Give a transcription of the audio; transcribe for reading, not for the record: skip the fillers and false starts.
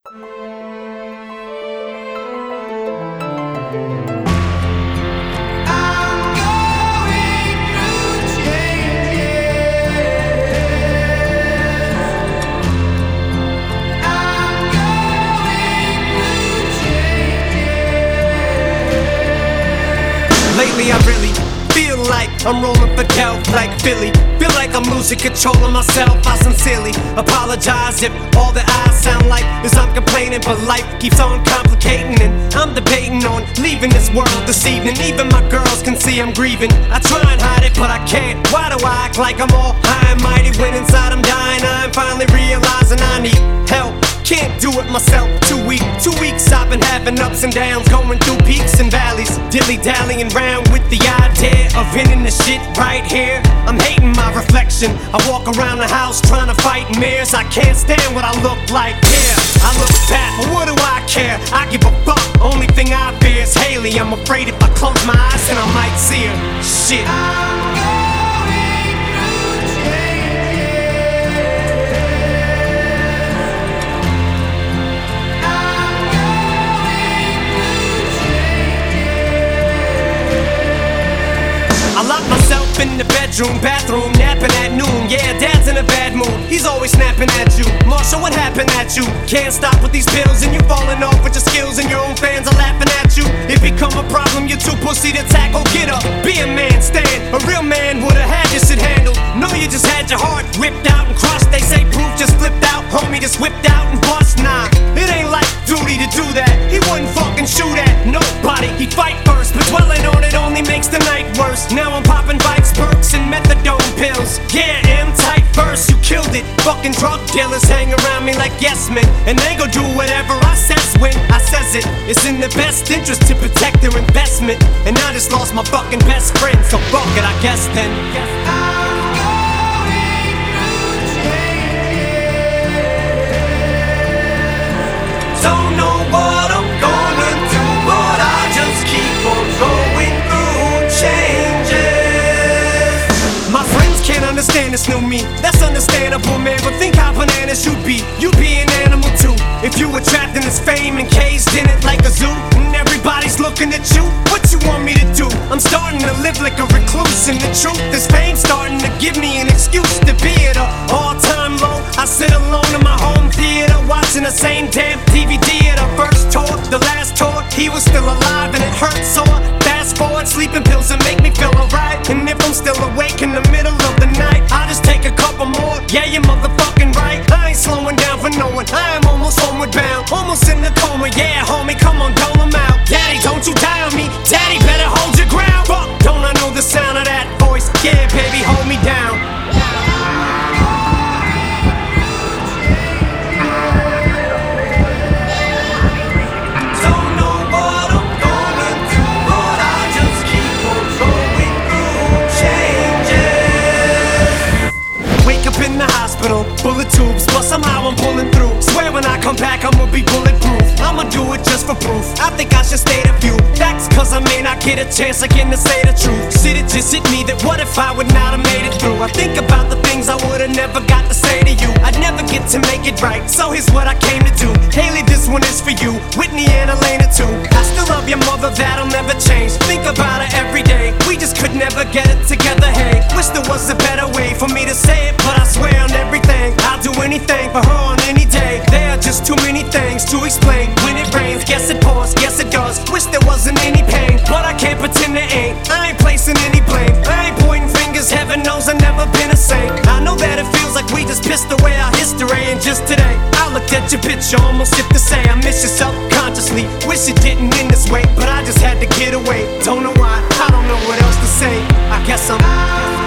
Lately I really feel like I'm rolling for Del like Philly. Feel like I'm losing control of myself. I sincerely apologize if all that I sound like is I'm complaining, but life keeps on complicating, and I'm debating on leaving this world this evening. Even my girls can see I'm grieving. I try and hide it, but I can't. Why do I act like I'm all high and mighty when inside I'm dying? I'm finally realizing I need help. Can't do it myself, too weak. 2 weeks I've been having ups and downs, going through peaks and valleys, dilly-dallying round with the idea of ending the shit right here. I'm hating my reflection. I walk around the house trying to fight mirrors. I can't stand what I look like. Yeah, I look fat, but what do I care? I give a fuck. Only thing I fear is Haley. I'm afraid if I close my eyes then I might see her. Shit. I lock myself in the bedroom, bathroom, napping at noon. Yeah, Dad's in a bad mood, he's always snapping at you. Marshall, what happened at you? Can't stop with these pills and you falling off with your skills, and your own fans are laughing at you. It become a problem, you're too pussy to tackle. Get up, be a man, stand. A real man would've had your shit handled. No, you just had your heart ripped out and crushed. They say proof just flipped out, homie just whipped out and bust. Nah, it ain't like duty to do that. He wouldn't fucking shoot at nobody, he'd fight first. But dwelling on it only makes the night worse. Now I'm popping Vikes, perks, and methadone pills. Yeah, M-type verse, you killed it. Fucking drug dealers hang around me like yes men, and they gon' do whatever I says when I says it. It's in their best interest to protect their investment, and I just lost my fucking best friend, so fuck it, I guess then. Don't know what I'm gonna do, but I just keep on going through changes. My friends can't understand this new me, that's understandable, man. But think how bananas you'd be an animal too. If you were trapped in this fame and caged in it like a zoo, and everybody's looking at you, what you want me to do? I'm starting to live like a recluse, and the truth is fame's starting to give me an excuse to be at an all-time low. I sit alone in my home theater, watching the same damn DVD at our first tour, the last tour. He was still alive and it hurt sore. Fast forward, sleeping pills that make me feel alright. And if I'm still awake in the middle of the night, I'll just take a couple more. Yeah, you're motherfucking right, I ain't slowing down for no one. I am almost homeward bound, almost in the coma. Yeah, homie, come on, dole 'em out. Daddy, don't you die on me. Daddy, better hold your ground. Fuck, don't I know the sound of that voice? Yeah, baby, hold me down. In the hospital, bullet tubes, but somehow I'm pulling through. Swear when I come back I'ma be bulletproof. I'ma do it just for proof. I think I should state a few facts, cause I may not get a chance again to say the truth. Shit, it just hit me that what if I would not have made it through? I think about the things I would've never got to say to you. I'd never get to make it right, so here's what I came to do. Haley, this one is for you, Whitney and Elena too. I still love your mother, that'll never change. Think about her every day, we just could never get it together. Hey, wish there was a better way for me to say it, but I swear on everything, I'll do anything for her on any day. There are just too many things to explain. When it rains, guess it pours, yes it does. Wish there wasn't any pain, but I can't pretend there ain't. I ain't placing any blame, I ain't pointing fingers, heaven knows I've never been a saint. I know that it feels like we just pissed away our history, and just today I looked at your picture, almost hit to say I miss you subconsciously. Wish it didn't end this way, but I just had to get away. Don't know why, I don't know what else to say. I guess I'm